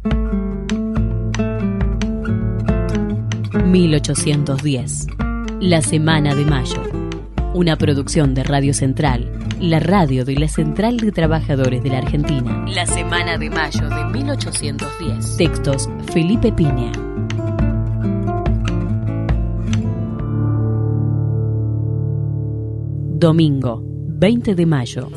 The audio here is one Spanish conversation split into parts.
1810. La Semana de Mayo. Una producción de Radio Central, la radio de la Central de Trabajadores de la Argentina. La Semana de Mayo de 1810. Textos: Felipe Piña. Domingo, 20 de mayo.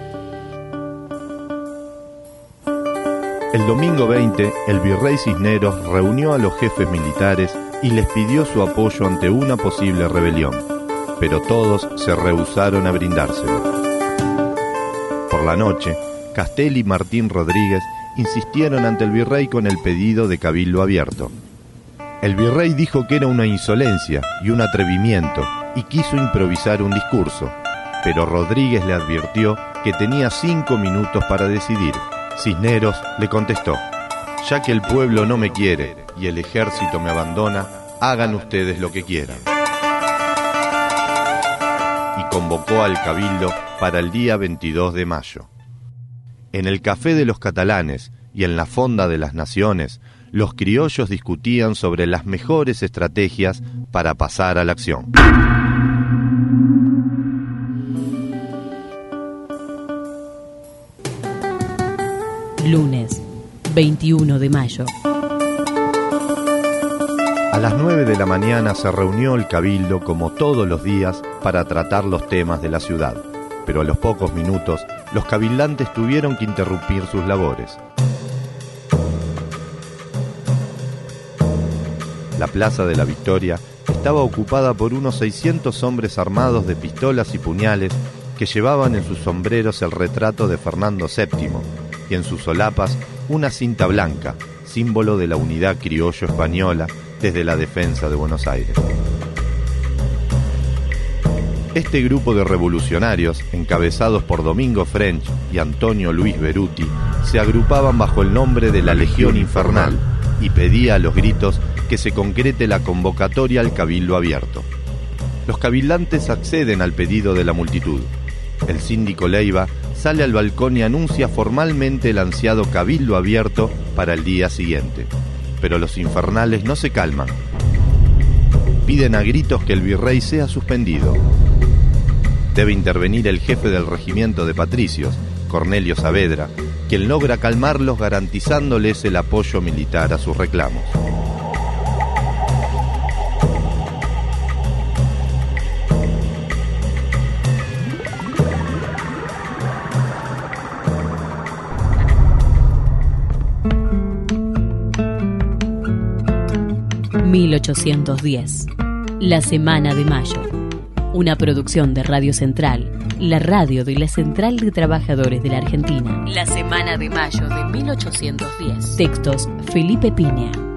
El domingo 20, el virrey Cisneros reunió a los jefes militares y les pidió su apoyo ante una posible rebelión, pero todos se rehusaron a brindárselo. Por la noche, Castel y Martín Rodríguez insistieron ante el virrey con el pedido de cabildo abierto. El virrey dijo que era una insolencia y un atrevimiento y quiso improvisar un discurso, pero Rodríguez le advirtió que tenía 5 minutos para decidir. Cisneros le contestó: ya que el pueblo no me quiere y el ejército me abandona, hagan ustedes lo que quieran. Y convocó al cabildo para el día 22 de mayo. En el Café de los Catalanes y en la Fonda de las Naciones, los criollos discutían sobre las mejores estrategias para pasar a la acción. Lunes, 21 de mayo. A las 9 de la mañana se reunió el cabildo como todos los días para tratar los temas de la ciudad, pero a los pocos minutos los cabildantes tuvieron que interrumpir sus labores. La Plaza de la Victoria estaba ocupada por unos 600 hombres armados de pistolas y puñales que llevaban en sus sombreros el retrato de Fernando VII y en sus solapas una cinta blanca, símbolo de la unidad criollo española desde la defensa de Buenos Aires. Este grupo de revolucionarios, encabezados por Domingo French y Antonio Luis Beruti, se agrupaban bajo el nombre de la Legión Infernal y pedía a los gritos que se concrete la convocatoria al cabildo abierto. Los cabildantes acceden al pedido de la multitud. El síndico Leiva sale al balcón y anuncia formalmente el ansiado cabildo abierto para el día siguiente. Pero los infernales no se calman. Piden a gritos que el virrey sea suspendido. Debe intervenir el jefe del regimiento de patricios, Cornelio Saavedra, quien logra calmarlos garantizándoles el apoyo militar a sus reclamos. ...1810... La Semana de Mayo. Una producción de Radio Central, la radio de la Central de Trabajadores de la Argentina. La Semana de Mayo de 1810. Textos: Felipe Piña.